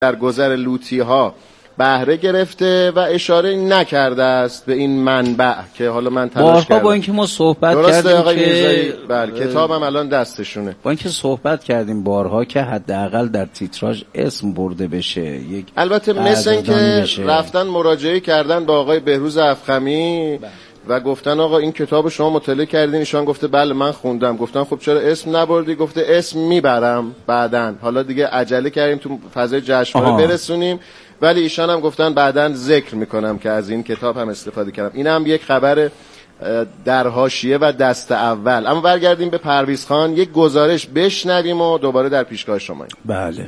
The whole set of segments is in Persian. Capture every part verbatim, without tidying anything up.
در گذر لوطی ها بهره گرفته و اشاره نکرده است به این منبع که حالا من تلاش کردم. با اینکه ما صحبت درسته کردیم آقای که میرزایی، بله کتابم الان دستشونه. با اینکه صحبت کردیم بارها که حداقل در تیتراژ اسم برده بشه، یک البته مثل این که رفتن مراجعه کردن با آقای بهروز افخمی و گفتن آقا این کتاب شما مطالعه کردین؟ ایشان گفته بله من خوندم. گفتن خب چرا اسم نبردی؟ گفته اسم میبرم بعدن، حالا دیگه عجله کردیم تو فضای جشنواره برسونیم، ولی ایشان هم گفتن بعدن ذکر میکنم که از این کتاب هم استفاده کردم. این هم یک خبر در حاشیه و دست اول. اما برگردیم به پرویز خان، یک گزارش بشنویم و دوباره در پیشگاه شما. بله.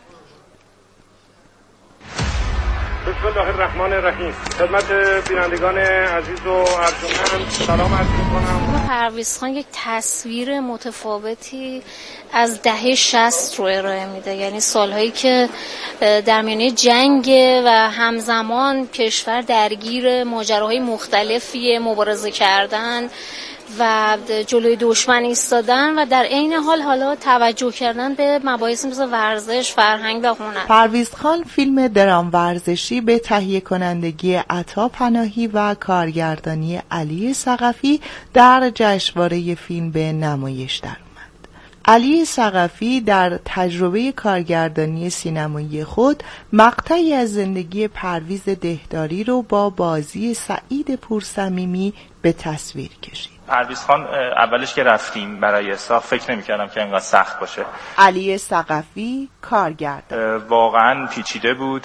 بسم الله الرحمن الرحیم. خدمت بینندگان عزیز و ارجمند سلام عرض می‌کنم. پرویز خان یک تصویر متفاوتی از دهه شصت رو ارائه میده، یعنی سالهایی که در میانه جنگ و همزمان کشور درگیر ماجراهای مختلفی، مبارزه کردن و جلوی دشمن ایستادن و در عین حال حالا توجه کردن به مباحث مثل ورزش، فرهنگ و هنر. پرویز خان فیلم درام ورزشی به تهیه کنندگی عطا پناهی و کارگردانی علی ثقفی در جشنواره فیلم به نمایش در اومد. علی ثقفی در تجربه کارگردانی سینمایی خود مقطعی از زندگی پرویز دهداری رو با بازی سعید پورصمیمی به تصویر کشید. پرویز خان اولش که رفتیم برای ساخت فکر نمی‌کردم که اینقدر سخت باشه. علی ثقفی کارگردان واقعا پیچیده بود،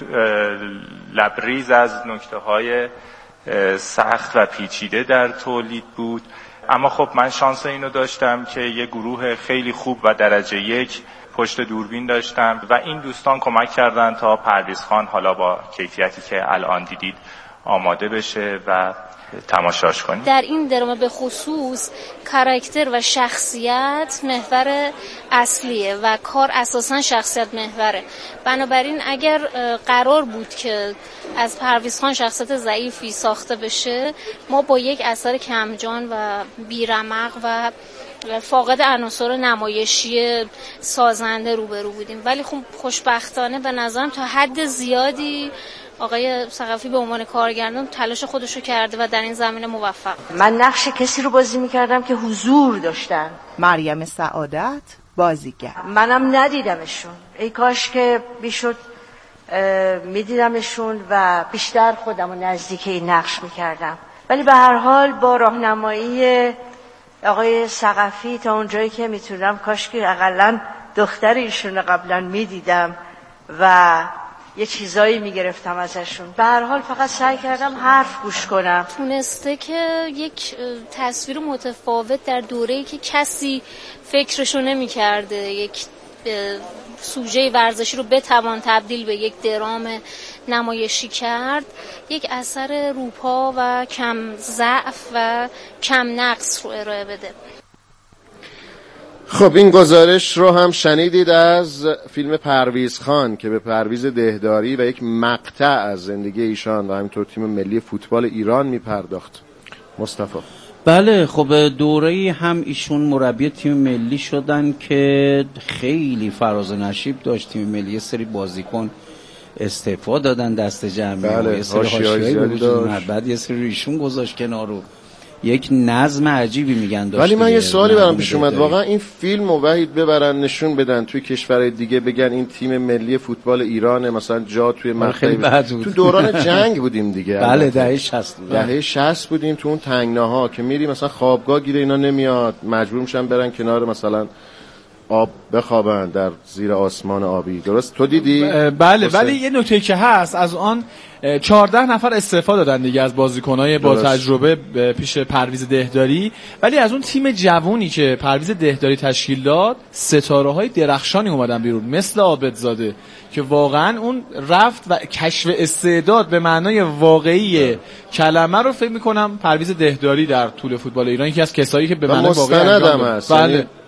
لبریز از نکته‌های سخت و پیچیده در تولید بود، اما خب من شانس اینو داشتم که یه گروه خیلی خوب و درجه یک پشت دوربین داشتم و این دوستان کمک کردن تا پرویز خان حالا با کیفیتی که الان دیدید آماده بشه و تماشاش کنید. در این درام به خصوص کاراکتر و شخصیت محور اصلیه و کار اساسا شخصیت محوره. بنابراین اگر قرار بود که از پرویز خان شخصیت ضعیفی ساخته بشه، ما با یک اثر کمجان و بیرمق و فاقد عناصر نمایشی سازنده روبرو بودیم. ولی خب خوشبختانه به نظرم تا حد زیادی آقای ثقفی به عنوان کارگردان تلاش خودشو کرده و در این زمینه موفق. من نقش کسی رو بازی میکردم که حضور داشتن. مریم سعادت بازیگر. منم ندیدمشون، ای کاش که بیشد میدیدمشون و بیشتر خودم رو نزدیک این نقش میکردم. ولی به هر حال با راهنمایی آقای ثقفی تا اونجایی که میتونم کاش که اقلن دختر ایشون قبلا میدیدم و یه چیزایی میگرفتم ازشون. به هر حال فقط سعی کردم حرف گوش کنم. تونسته که یک تصویر متفاوت در دوره‌ای که کسی فکرشو نمی‌کرده یک سوژه ورزشی رو بتوان تبدیل به یک درام نمایشی کرد، یک اثر روپا و کم ضعف و کم نقص رو ارائه بده. خب این گزارش رو هم شنیدید از فیلم پرویز خان که به پرویز دهداری و یک مقطع از زندگی ایشان و همینطور تیم ملی فوتبال ایران میپرداخت. مصطفی بله، خب دوره‌ای هم ایشون مربی تیم ملی شدن که خیلی فراز و نشیب داشت. تیم ملی یه سری بازیکن استعفا دادن دست جمعی، بله، یه سری حاشیه‌ای بود، بعد یه سری ایشون گذاشت کنار رو یک نظم عجیبی میگن داشت. ولی من یه سوالی برام پیش اومد، واقعا این فیلم رو وحید ببرن نشون بدن توی کشورهای دیگه بگن این تیم ملی فوتبال ایرانه، مثلا جا توی مقطع تو دوران جنگ بودیم دیگه. بله دهه شصت بود. دهه شصت بودیم تو اون تنگناها که میری مثلا خوابگاه گیره اینا نمیاد، مجبور میشن برن کنار مثلا آب بخوابن در زیر آسمان آبی. درست تو دیدی؟ بله، ولی یه نکته که هست از آن چهارده نفر استعفا دادن دیگه از بازیکنای با تجربه پیش پرویز دهداری، ولی از اون تیم جوونی که پرویز دهداری تشکیل داد ستاره‌های درخشانی اومدن بیرون مثل عابدزاده که واقعا اون رفت و کشف استعداد به معنای واقعی کلمه رو فکر می‌کنم پرویز دهداری در طول فوتبال ایران یکی از کسایی که به معنای واقعی انجام داد. بله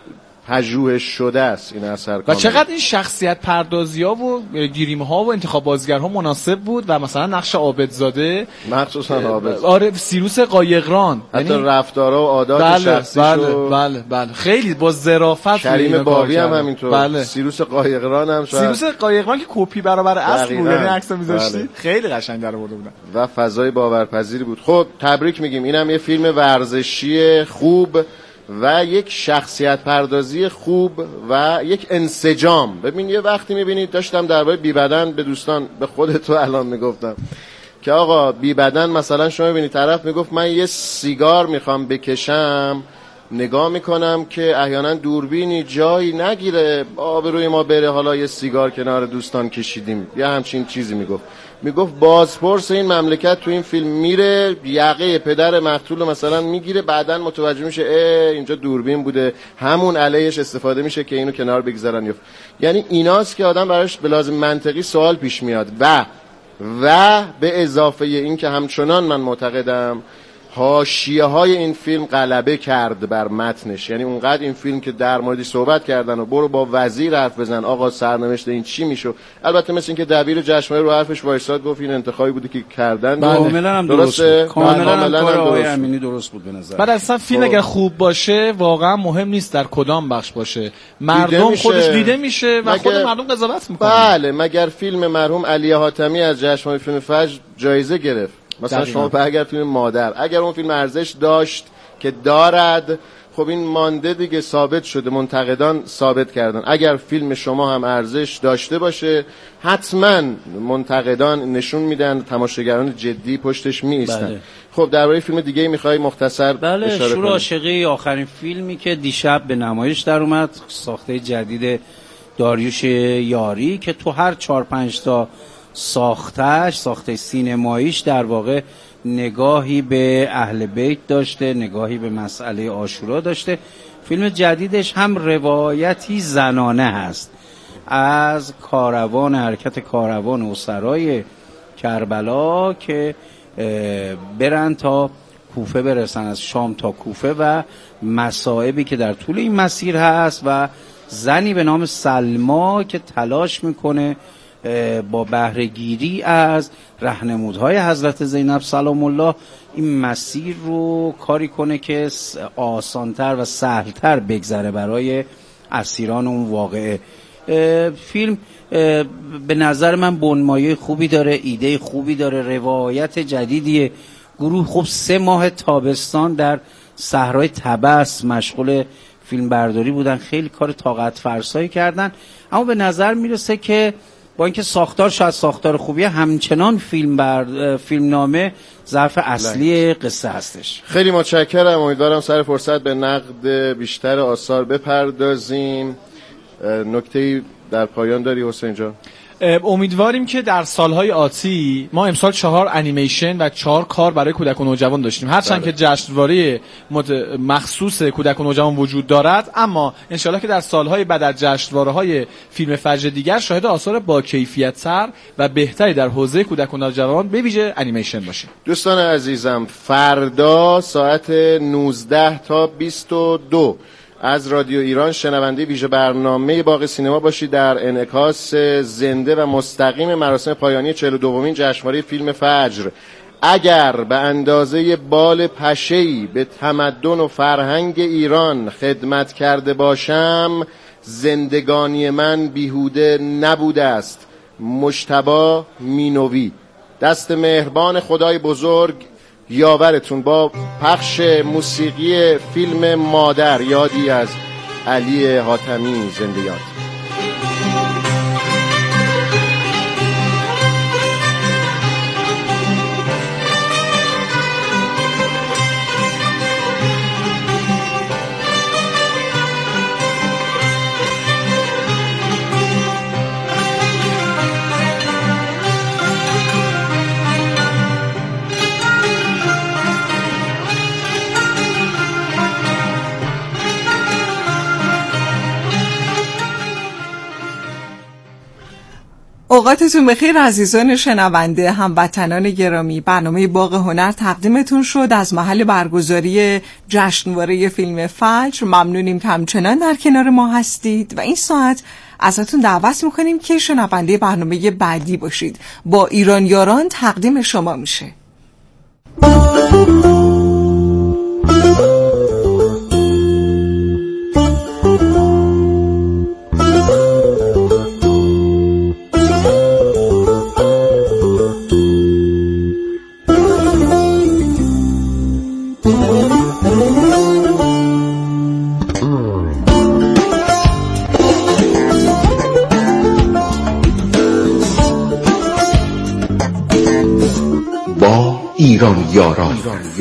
پژوهش شده است این اثر. و چقدر این شخصیت پردازی‌ها و گریم‌ها و انتخاب بازیگرها مناسب بود و مثلا نقش عابدزاده مخصوصا عابد، آره سیروس قایقران، حتی یعنی رفتارها و عادات بله شخصیشو بله بله بله خیلی با ظرافت. کریم بابی هم همینطور. بله. سیروس قایقران هم شاید سیروس قایقران که کپی برابر اصل بود، یعنی عکسو می‌ذاشتی بله. خیلی قشنگ در آورده بودن و فضای باورپذیری بود. خب تبریک میگیم، اینم یه فیلم ورزشی خوب و یک شخصیت پردازی خوب و یک انسجام. ببین یه وقتی میبینید، داشتم درباره بی بدن به دوستان، به خودت الان میگفتم که آقا بی بدن مثلا شما ببینید طرف میگفت من یه سیگار میخوام بکشم، نگاه میکنم که احیانا دوربینی جایی نگیره آبروی ما بره، حالا یه سیگار کنار دوستان کشیدیم یا همچین چیزی میگفت. میگفت بازپرس این مملکت تو این فیلم میره یقه پدر مقتول مثلا میگیره، بعدن متوجه میشه اه اینجا دوربین بوده، همون علیهش استفاده میشه که اینو کنار بگذارن. یعنی ایناست که آدم براش به لازم منطقی سوال پیش میاد. و و به اضافه این که همچنان من معتقدم حاشیه های این فیلم غلبه کرد بر متنش. یعنی اونقدر این فیلم که در موردی صحبت کردن و برو با وزیر حرف بزن آقا سرنوشت این چی میشو، البته مثل این که دبیر جشنواره رو حرفش وایساد گفت این انتخابی بوده که کردن. کاملا هم درست بود. کاملا هم کار آقای امینی درست بود به نظر. بعد اصلا فیلم اگر خوب باشه واقعا مهم نیست در کدام بخش باشه، مردم خودش دیده میشه و خود مردم قضاوت میکنه. بله، مگر فیلم مرحوم علی حاتمی از جشنواره فیلم فجر جایزه گرفت. مثلا شما اگر فیلم مادر، اگر اون فیلم ارزش داشت که دارد، خب این مانده دیگه، ثابت شده، منتقدان ثابت کردن. اگر فیلم شما هم ارزش داشته باشه حتما منتقدان نشون میدن، تماشاگران جدی پشتش می ایستن. بله. خب درباره فیلم دیگه میخوای مختصر بله، اشاره کنی؟ شور عاشقی آخرین فیلمی که دیشب به نمایش در اومد، ساخته جدید داریوش یاری که تو هر چهار پنج تا ساختش ساخته سینماییش در واقع نگاهی به اهل بیت داشته، نگاهی به مسئله عاشورا داشته. فیلم جدیدش هم روایتی زنانه هست از کاروان، حرکت کاروان اسرای کربلا که برن تا کوفه برسن، از شام تا کوفه و مصائبی که در طول این مسیر هست و زنی به نام سلما که تلاش میکنه با بهره‌گیری از راهنمودهای حضرت زینب سلام الله این مسیر رو کاری کنه که آسانتر و سهلتر بگذره برای اسیران اون واقعه. فیلم به نظر من بنمایه خوبی داره، ایده خوبی داره، روایت جدیدیه. گروه خوب سه ماه تابستان در صحرای طبس مشغول فیلم برداری بودن، خیلی کار طاقت فرسایی کردن، اما به نظر میرسه که با اینکه ساختار شاید ساختار خوبیه، همچنان فیلم بر فیلم نامه ظرف اصلی قصه هستش. خیلی متشکرم، امیدوارم سر فرصت به نقد بیشتر آثار بپردازیم. نکته‌ای در پایان داری حسین جان؟ امیدواریم که در سالهای آتی ما امسال چهار انیمیشن و چهار کار برای کودک و نوجوان داشتیم، هرچند که جشنواره مخصوص کودک و نوجوان وجود دارد، اما انشالله که در سالهای بعد در جشنواره‌های فیلم فجر دیگر شاهد آثار با کیفیت‌تر و بهتری در حوزه کودک و نوجوان به ویژه انیمیشن باشیم. دوستان عزیزم، فردا ساعت نوزده تا بیست و دو از رادیو ایران شنونده ویژه برنامه باغ سینما باشید در انعکاس زنده و مستقیم مراسم پایانی چهل و دومین جشنواره فیلم فجر. اگر به اندازه بال پشه‌ای به تمدن و فرهنگ ایران خدمت کرده باشم، زندگانی من بیهوده نبوده است. مجتبی مینوی. دست مهربان خدای بزرگ یاورتون با پخش موسیقی فیلم مادر، یادی از علی حاتمی، زنده یاد. اوقاتتون بخیر عزیزان شنونده، هموطنان گرامی. برنامه باغ هنر تقدیمتون شد از محل برگزاری جشنواره فیلم فجر. ممنونیم که همچنان در کنار ما هستید و این ساعت ازتون دعوت میکنیم که شنونده برنامه بعدی باشید. با ایران یاران تقدیم شما میشه. ایران یاران.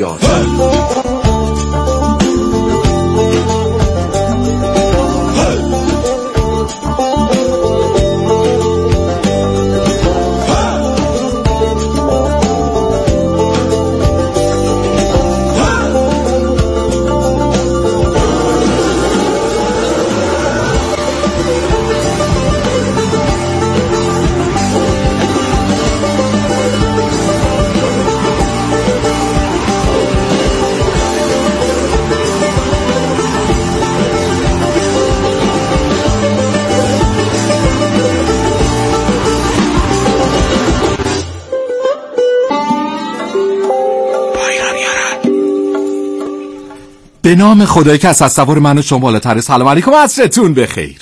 به نام خدایی که از تصور من و شما بالاتره. سلام علیکم، عصرتون بخیر.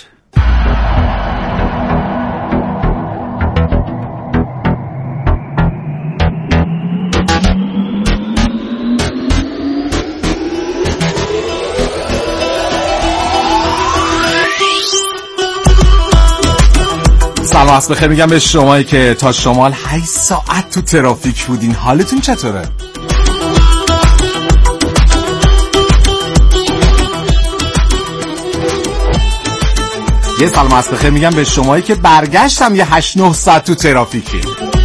سلام عصر بخیر میگم به شمایی که تا شمال هشت ساعت تو ترافیک بودین. حالتون چطوره؟ یه سلام عصر بخیر میگم به شمایی که برگشتم یه هشت نه ساعت تو ترافیکی.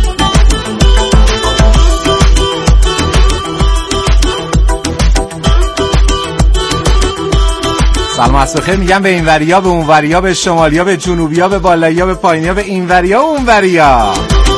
سلام عصر بخیر میگم به اینوریا، به اونوریا، به شمالیا، به جنوبیا، به بالاییا، به پایینیا، به اینوریا و اونوریا.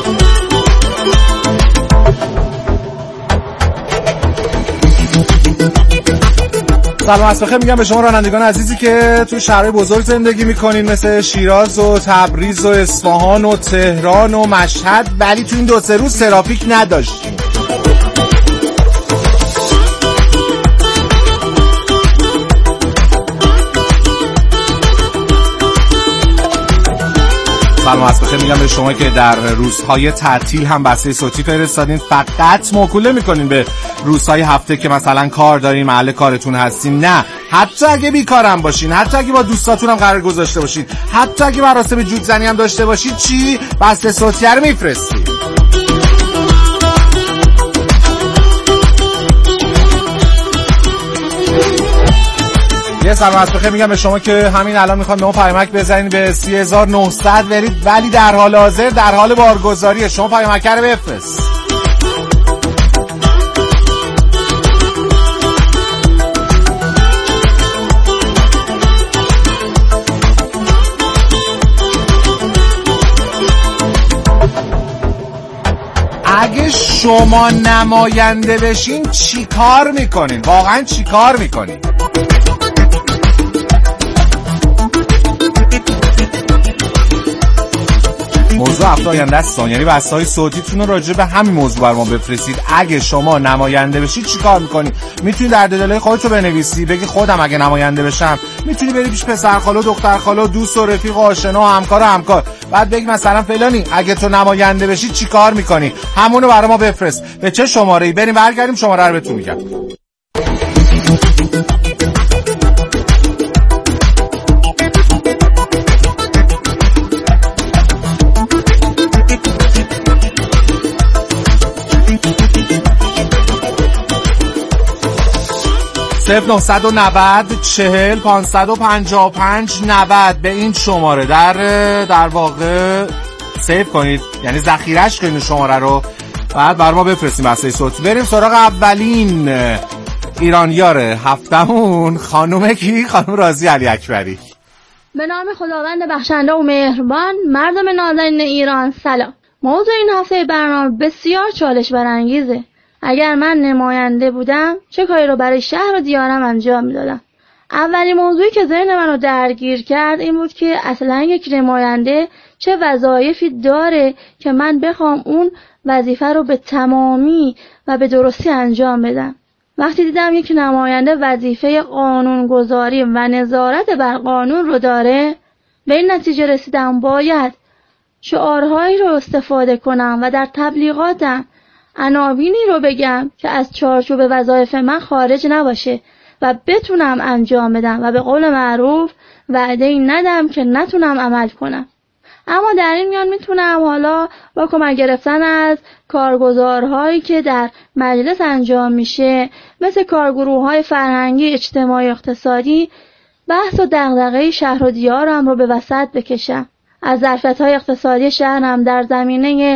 سلام عصر بخیر میگم به شما رانندگان عزیزی که تو شهرهای بزرگ زندگی میکنین مثل شیراز و تبریز و اصفهان و تهران و مشهد، ولی تو این دو سه روز ترافیک نداشتیم. سلام عصر بخیر میگم به شما که در روزهای تعطیل هم بسته صوتی فرستادین. فقط موکوله میکنین به روزهای هفته که مثلا کار دارین، محل کارتون هستین. نه، حتی اگه بیکارم باشین، حتی اگه با دوستاتون هم قرار گذاشته باشین، حتی اگه مراسم جود زنی هم داشته باشین، چی؟ بسته صوتی رو میفرستین. یه سلام عصر بخیر میگم به شما که همین الان میخوام به اون پیامک بزنین به سی هزار و نهصد برید، ولی در حال حاضر در حال بارگذاریه. شما پیامک رو بفرست. اگه شما نماینده بشین چی کار میکنین؟ واقعا چی کار میکنین؟ موضوع هفته آینده است، یعنی بسته‌های صوتیتون رو راجع به همین موضوع بر ما بفرستید. اگه شما نماینده بشید چی کار میکنی؟ میتونی در دلایل خودتو بنویسی، بگی خودم اگه نماینده بشم. میتونی بری پیش پسر خاله، دختر خاله، دوست و رفیق و آشنا و همکار و همکار، بعد بگی مثلا فلانی اگه تو نماینده بشی چی کار میکنی؟ همونو برای ما بفرست. به چه شماره‌ای بریم برگردیم شماره رو بهتون میگم. صفر نهصد و نود چهل پانصد و پنجاه و پنج نود به این شماره در در واقع سیو کنید، یعنی ذخیره‌اش کنید شماره رو، بعد بر ما بفرستیم بسته صوت. بریم سراغ اولین ایرانیار هفتمون، خانم کی؟ خانم رازی علی اکبری. به نام خداوند بخشنده و مهربان. مردم نازنین ایران سلام. موضوع این هفته برنامه بسیار چالش برانگیزه. اگر من نماینده بودم چه کاری رو برای شهر و دیارم انجام میدادم؟ اولین موضوعی که ذهن منو درگیر کرد این بود که اصلا یک نماینده چه وظایفی داره که من بخوام اون وظیفه رو به تمامی و به درستی انجام بدم. وقتی دیدم یک نماینده وظیفه قانونگذاری و نظارت بر قانون رو داره، به این نتیجه رسیدم باید شعارهایی رو استفاده کنم و در تبلیغاتم عناوینی رو بگم که از چارچوب وظایف من خارج نباشه و بتونم انجام بدم و به قول معروف وعده‌ای ندم که نتونم عمل کنم. اما در این میان میتونم حالا با کمک گرفتن از کارگزارهایی که در مجلس انجام میشه، مثل کارگروه‌های فرهنگی، اجتماعی، اقتصادی، بحث و دغدغه شهر و دیارم رو به وسط بکشم. از ظرفیت‌های اقتصادی شهرم در زمینه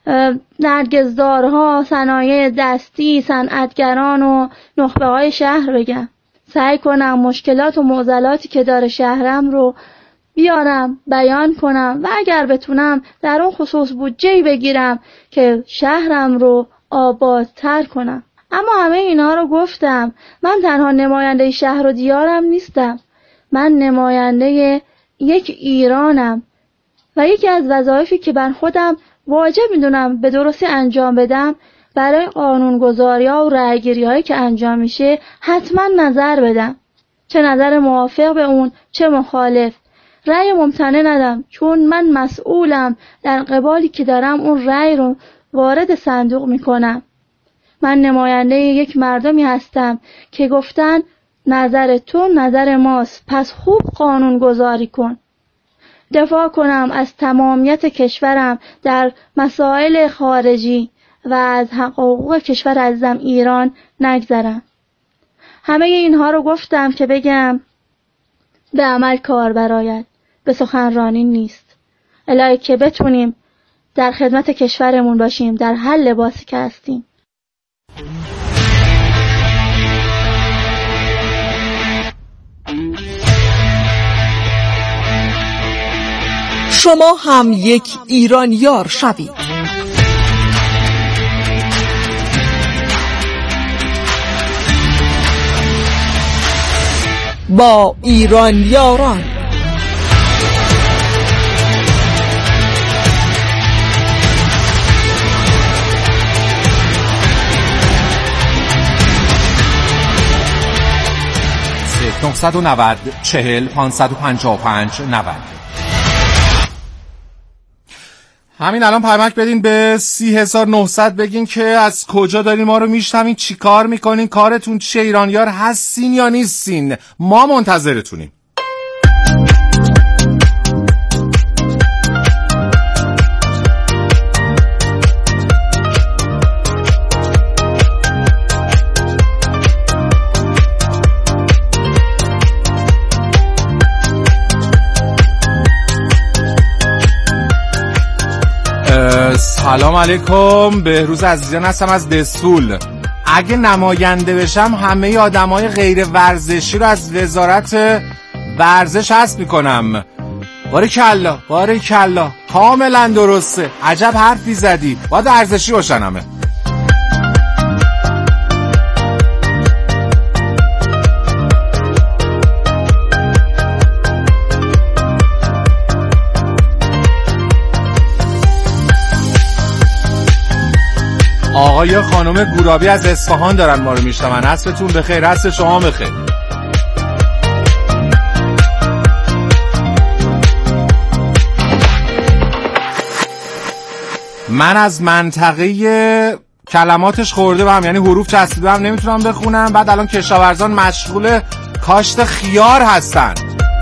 نرگسدارها، صنایع دستی، صنعتگران و نخبه‌های شهر بگم. سعی کنم مشکلات و معضلاتی که داره شهرم رو بیارم، بیان کنم و اگر بتونم در اون خصوص بودجه‌ای بگیرم که شهرم رو آبادتر کنم. اما همه اینا رو گفتم، من تنها نماینده شهر و دیارم نیستم. من نماینده یک ایرانم و یکی از وظایفی که بر خودم واجب میدونم به درستی انجام بدم، برای قانونگذاری‌ها و رأی‌گیری‌هایی که انجام میشه حتما نظر بدم. چه نظر موافق به اون چه مخالف. رأی ممتنع ندم، چون من مسئولم در قبالی که دارم اون رأی رو وارد صندوق میکنم. من نماینده یک مردمی هستم که گفتن نظر تو نظر ماست، پس خوب قانون گذاری کن. دفاع کنم از تمامیت کشورم در مسائل خارجی و از حقوق کشور عزیزم ایران نگذرم. همه اینها رو گفتم که بگم به عمل کار برآید، به سخنرانی نیست. الهی که بتونیم در خدمت کشورمون باشیم در هر لباسی که هستیم. شما هم یک ایرانیار شوید. با ایرانیاران نه نه نه چهل پانصد و پنجاه و پنج نود. همین الان پیامک بدین به سی هزار و نهصد بگین که از کجا دارین ما رو میشنوین، چی کار میکنین، کارتون چیه، ایرانیار هستین یا نیستین؟ ما منتظرتونیم. سلام علیکم، بهروز عزیزان هستم از دسفول. اگه نماینده بشم همه آدمای غیر ورزشی رو از وزارت ورزش حذف میکنم. باریکالله باریکالله، کاملا درسته، عجب حرفی زدی، باید ورزشی باشن همه. آقای خانم گورابی از اصفهان دارن ما رو میشنون. عصرتون بخیر، عصر شما بخیر. من از منطقه کلماتش خورده بهم، یعنی حروف چسبیده بهم، نمیتونم بخونم. بعد الان کشاورزان مشغول کاشت خیار هستن.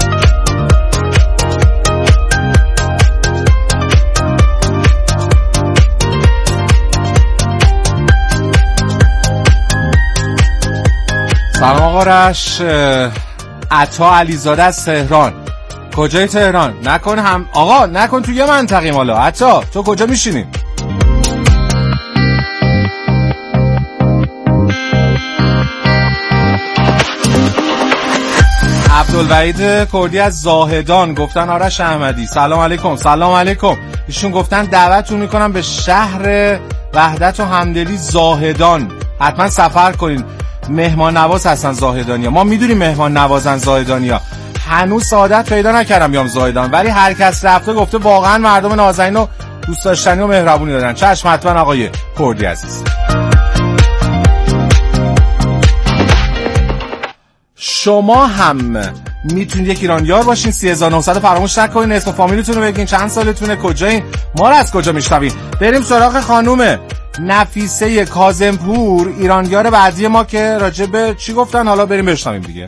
سلام آقا رش، عطا علیزاده از تهران. کجای تهران؟ نکن هم آقا نکن تو یه منطقه مالا. عطا تو کجا میشینی؟ عبدالوحید کردی از زاهدان گفتن آرش احمدی سلام علیکم. سلام علیکم. ایشون گفتن دعوتتون میکنم به شهر وحدت و همدلی زاهدان، حتما سفر کنین. مهمان نواز هستن زاهدانیا، ما میدونیم مهمان نوازن زاهدانیا. هنوز سعادت پیدا نکردم بیام زاهدان، ولی هر کس رفته گفته واقعا مردم نازنین و دوست داشتنی و مهربونی دارن. چشم حتما آقای کردی عزیز. شما هم میتونید یک ایرانیار باشین. سی هزار و نهصد فراموش نکنین. اسم و فامیلتون رو بگین، چند سالتونه، کجایین، ما رو از کجا میشنوین. بریم سراغ خانوم نفیسه کاظمپور، ایرانیار بعدی ما که راجع به چی گفتن. حالا بریم بشنویم دیگه.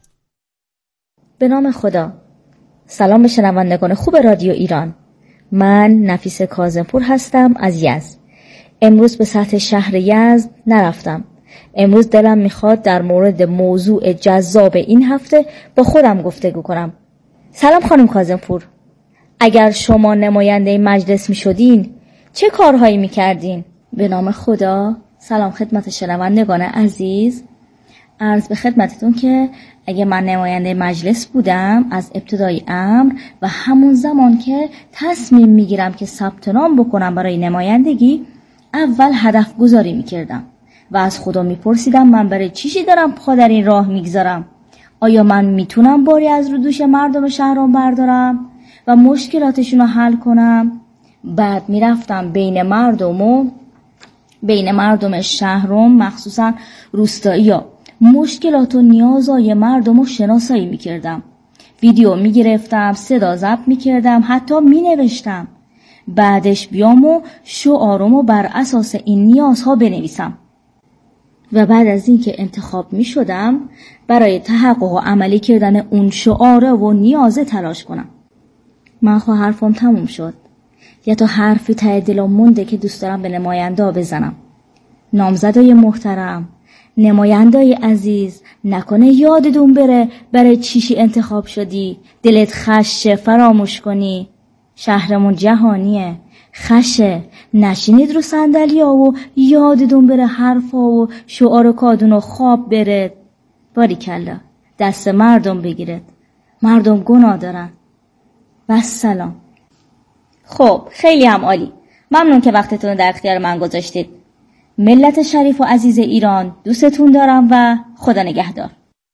به نام خدا. سلام به شنوندگان خوب رادیو ایران. من نفیسه کاظمپور هستم از یزد. امروز به سطح شهر یزد نرفتم. امروز دلم میخواد در مورد موضوع جذاب این هفته با خودم گفتگو کنم. سلام خانم کاظمپور. اگر شما نماینده مجلس میشدین چه کارهایی میکردین؟ به نام خدا. سلام خدمت شنوندگان عزیز. عرض به خدمتتون که اگه من نماینده مجلس بودم، از ابتدای امر و همون زمان که تصمیم میگیرم که ثبت نام بکنم برای نمایندگی، اول هدف گذاری میکردم و از خدا میپرسیدم من برای چیشی دارم پا در این راه میگذارم. آیا من میتونم باری از رو دوش مردم شهرام بردارم و مشکلاتشون رو حل کنم؟ بعد میرفتم بین مردم و بین مردم شهرام، مخصوصا روستایی‌ها، مشکلات و نیازهای مردم رو شناسایی میکردم. ویدیو میگرفتم، صدا ضبط میکردم، حتی مینوشتم. بعدش بیام و شعارمو بر اساس این نیازها بنویسم و بعد از این که انتخاب می شدم برای تحقق و عملی کردن اون شعاره و نیازه تلاش کنم. من خواه حرفم تموم شد یا تا حرفی ته دلم مونده که دوست دارم به نماینده بزنم. نامزدای محترم، نمایندای عزیز، نکنه یادتون بره برای چیشی انتخاب شدی، دلت خشه فراموش کنی. شهرمون جهانیه، خشه نشینید رو صندلیا و یادتون بره حرفا و شعار کادون و خواب بره. باریکلا، دست مردم بگیرد، مردم گناه دارن. و سلام. خب خیلی هم عالی، ممنون که وقتتون در اختیار من گذاشتید. ملت شریف و عزیز ایران، دوستتون دارم و خدا نگهدار.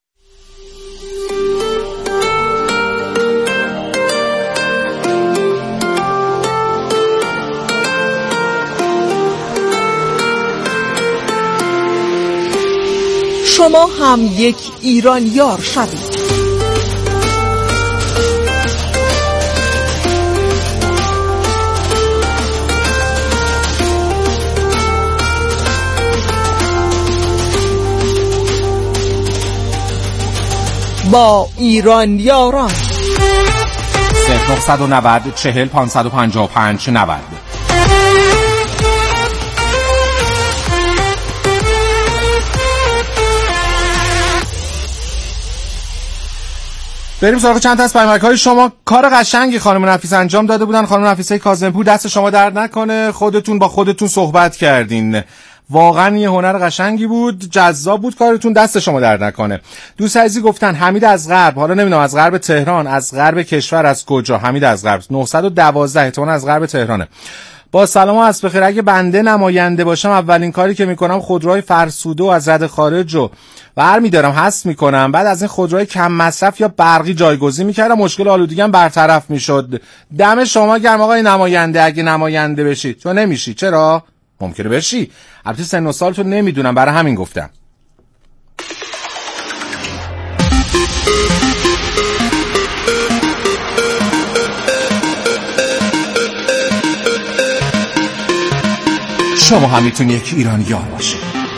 شما هم یک ایرانیار شوید. با ایرانیاران. صفر نه نه صفر چهل پانصد و پنجاه و پنج نود. بریم سراغ چند تا از پیامک‌های شما. کار قشنگی خانم نفیسه انجام داده بودن. خانم نفیسه کاظمپور، دست شما درد نکنه، خودتون با خودتون صحبت کردین. واقعا یه هنر قشنگی بود، جذاب بود کارتون، دست شما درد نکنه. دوست عزیزی گفتن حمید از غرب، حالا نمیدونم از غرب تهران، از غرب کشور، از کجا. حمید از غرب نهصد و دوازده، احتمالاً از غرب تهرانه. با سلام و عصر بخیر. اگه بنده نماینده باشم اولین کاری که میکنم خودروهای فرسوده و از رد خارج رو برمی‌دارم، حذف میکنم. بعد از این خودروهای کم مصرف یا برقی جایگزین میکردم، مشکل آلودگی هم برطرف میشد. دم شما گرم آقای نماینده، اگه نماینده بشی. تو نمیشی، چرا؟ ممکنه بشی، البته سن و سالتو نمیدونم، برای همین گفتم. شما هم میتونی یک ایرانیار باشی.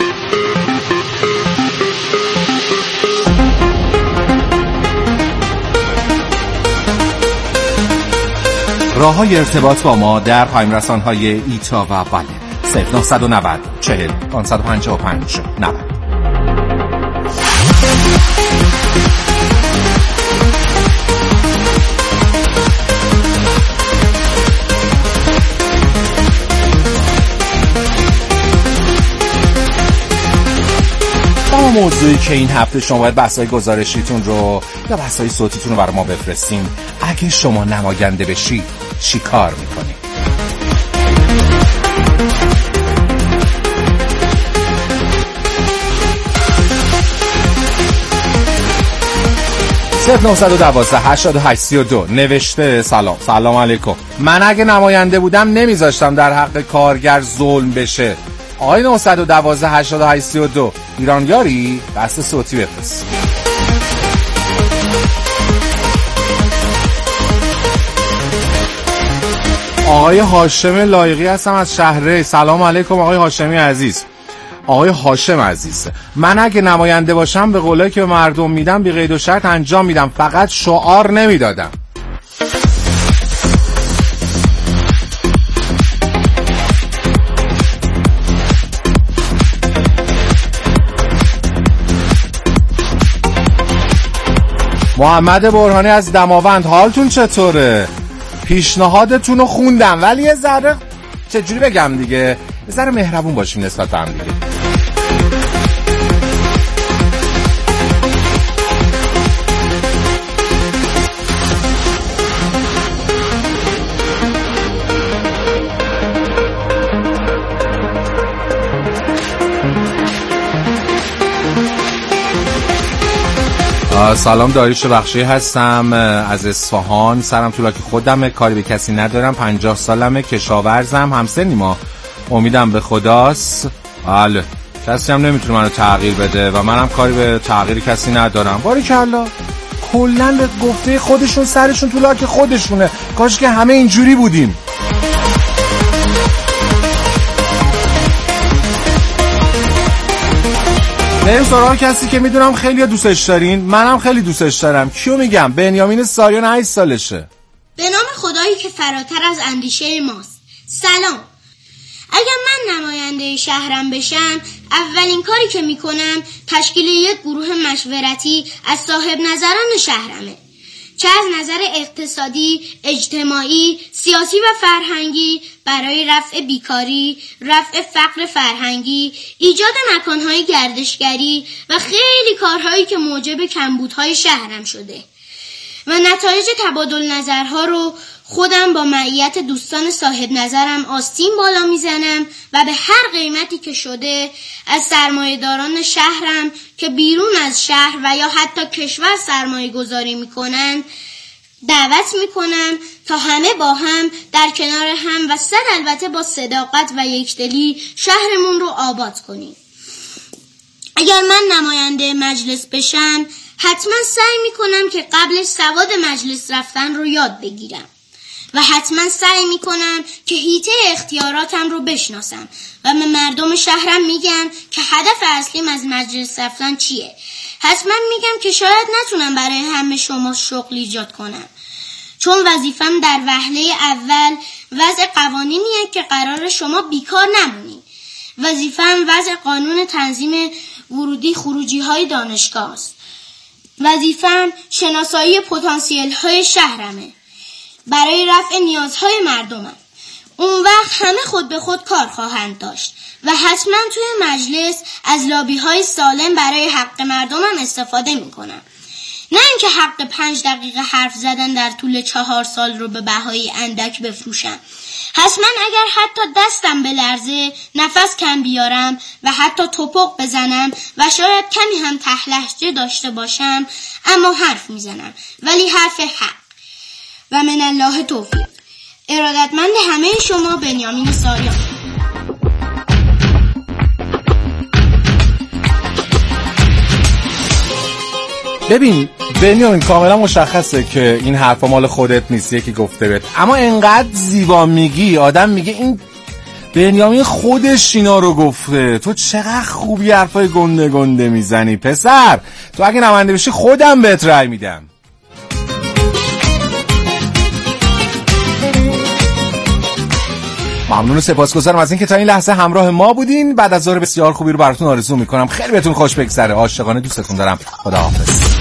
راه‌های ارتباط با ما در پیام رسان‌های ایتا و بله. صفر نه نه صفر چهل پانصد و پنجاه و پنج نود. بعد موضوعی که این هفته شما باید بحث‌های گزارشیتون رو یا بحث‌های صوتیتون رو برای ما بفرستین. اگه شما نماینده بشی چی کار میکنی؟ صفر نه یک دو هشتاد و هشت سی و دو نوشته سلام سلام علیکم. من اگه نماینده بودم نمیذاشتم در حق کارگر ظلم بشه. آقای نه یک دو هشتاد و هشت سی و دو ایران یاری بحث صوتی بفرست. آقای هاشم لایقی هستم از شهره. سلام علیکم آقای هاشمی عزیز. آقای هاشم عزیز، من اگه نماینده باشم به قولایی که به مردم میدم بی قید و شرط انجام میدم، فقط شعار نمیدادم. محمد برهانی از دماوند، حالتون چطوره؟ پیشنهادتون رو خوندم ولی یه ذره چجوری بگم دیگه، یه ذره مهربون باشیم نسبت به هم دیگه. سلام، داریوش بخشی هستم از اصفهان. سرم طولاک خودمه، کاری به کسی ندارم، پنجاه سالمه، کشاورزم، همسنی ما، امیدم به خداست. بله، کسی هم نمیتونه منو تغییر بده و منم کاری به تغییر کسی ندارم. باریکلا، کلن به گفته خودشون سرشون طولاک خودشونه. کاش که همه اینجوری بودیم. بریم سراغ کسی که میدونم خیلی دوستش دارین، منم خیلی دوستش دارم. کیو میگم؟ بنیامین ساریان، هشت سالشه. به نام خدایی که فراتر از اندیشه ماست. سلام. اگر من نماینده شهرم بشم، اولین کاری که میکنم تشکیل یک گروه مشورتی از صاحب نظران شهرمه، چه از نظر اقتصادی، اجتماعی، سیاسی و فرهنگی، برای رفع بیکاری، رفع فقر فرهنگی، ایجاد مکانهای گردشگری و خیلی کارهایی که موجب کمبودهای شهرم شده و نتایج تبادل نظرها رو خودم با معیت دوستان صاحب نظرم آستین بالا میزنم و به هر قیمتی که شده از سرمایه‌داران شهرم که بیرون از شهر و یا حتی کشور سرمایه گذاری میکنن دعوت میکنم تا همه با هم در کنار هم و صد البته با صداقت و یکدلی شهرمون رو آباد کنیم. اگر من نماینده مجلس بشم، حتما سعی میکنم که قبل سواد مجلس رفتن رو یاد بگیرم و حتما سعی میکنم که حیطه اختیاراتم رو بشناسم و به مردم شهرم میگم که هدف اصلیم از مجلس رفتن چیه. حتما میگم که شاید نتونم برای همه شما شغل ایجاد کنم، چون وظیفم در وهله اول وضع قوانینیه که قرار شما بیکار نمونید. وظیفم وضع قانون تنظیم ورودی خروجی های دانشگاه است. وظیفم شناسایی پتانسیل های شهرمه برای رفع نیازهای مردمم. اون وقت همه خود به خود کار خواهند داشت و حتما توی مجلس از لابی های سالم برای حق مردمم استفاده میکنم، نه اینکه حق پنج دقیقه حرف زدن در طول چهار سال رو به بهای اندک بفروشم. حتما اگر حتی دستم بلرزه، نفس کم بیارم و حتی توپق بزنم و شاید کمی هم ته‌لهجه داشته باشم، اما حرف میزنم، ولی حرف حق. و من الله توفیق. ارادتمند همه شما، بنیامین ساریان. ببین بنیامین، کاملا مشخصه که این حرفا مال خودت نیست، یکی گفته بهت، اما انقدر زیبا میگی آدم میگه این بنیامین خودش اینا رو گفته. تو چقدر خوبی حرفای گنده گنده میزنی پسر. تو اگه نماینده بشی خودم بهت رأی میدم. ممنون و سپاسگزارم از اینکه تا این لحظه همراه ما بودین. بعد از ظهر بسیار خوبی رو براتون آرزو میکنم. خیلی بهتون خوش بگذره. عاشقانه دوستتون دارم. خداحافظ.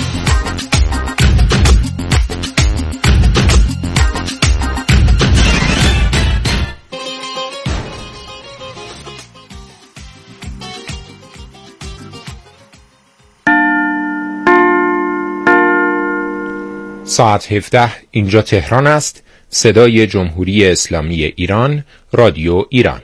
ساعت هفده اینجا تهران است. صدای جمهوری اسلامی ایران، رادیو ایران.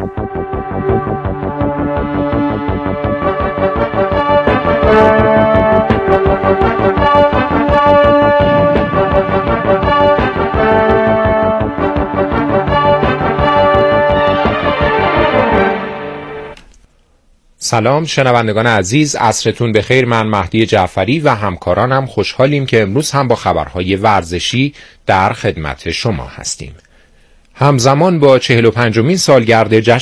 سلام شنوندگان عزیز، عصرتون بخیر. من مهدی جعفری و همکارانم خوشحالیم که امروز هم با خبرهای ورزشی در خدمت شما هستیم. همزمان با چهل و پنجمین سالگرد جشن